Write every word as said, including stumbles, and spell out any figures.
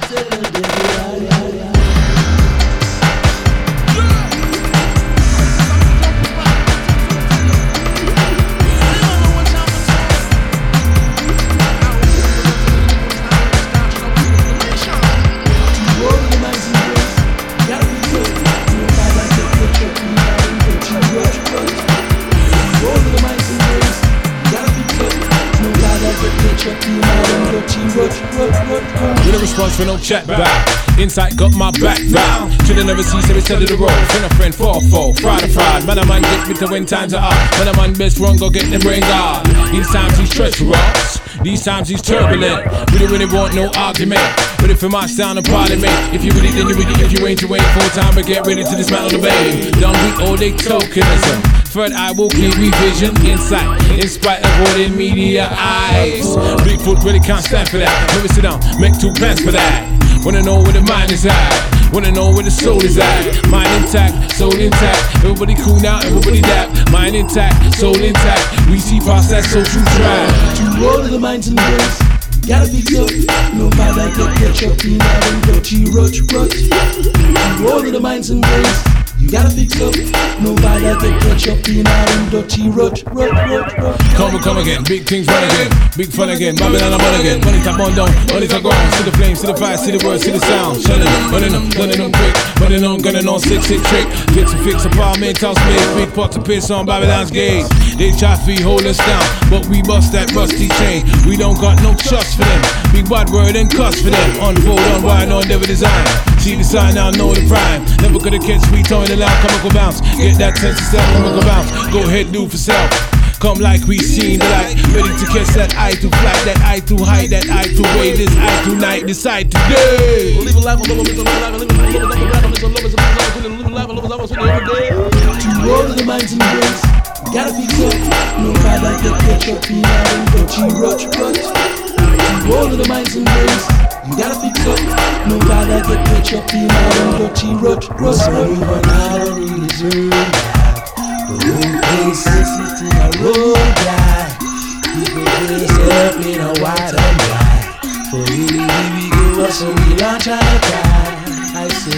With a response for no chat back. Insight got my back down. Shoulda never cease every side of the road. Friend a friend, four four, fried a fried. Man a man get bitter when times are up. Man a man best run, go get them brain guard. These times he's treacherous. These times he's turbulent. We don't really want no argument. Ready for my sound and parliament. If you really then you really, if you ain't you ain't full time, but get ready to dismantle the vein. Don't be all they tokenism. Third eye will clear revision, insight, in spite of all the media eyes. Bigfoot really can't stand for that. Never sit down, make two plans for that. Wanna know where the mind is at, wanna know where the soul is at. Mind intact, soul intact. Everybody cool now, everybody dap. Mind intact, soul intact. We see past that social trap. To all of the minds and brains, gotta fix up. No matter get catch up in that dirty rut rut. To all of the minds and brains, you gotta fix up. Nobody get catch up in our dirty rut, rut, rut, rut. Come, come again, big things run again, big fun again, Babylon I'm on again. Money top on down, money top ground. See the flames, see the fire, see the words, see the sound. Shutting up, running up, gunning them quick, running on, gunning on, six, six trick. Fix and fix, apartment, house space, big pot to piss on Babylon's gate. They try to hold us down, but we bust that rusty chain. We don't got no trust for them, big bad word and cuss for them. Unfold, unwind, on never design. See the sign, now know the prime. Never could have catch sweet towing the line, comical bounce. Get that sense of self, comical bounce. Go ahead, do for self. Come like we seen the light, ready to catch that eye to flight, that eye to height, that eye to way, this eye tonight, decide today. Live a life, live a life, live a life, live a life, live a life, live a life, live a life, live a life, live a life. To all of the minds and brains, gotta fix up. Nobody get catch up in our dirty rut rut. To all of the minds and brains, you gotta fix up. Nobody get catch up in our dirty rut rut. So we run out of reason. The whole place is sitting a roadblock. People dress up in a white and black. For really, we give us a real try to cry. I say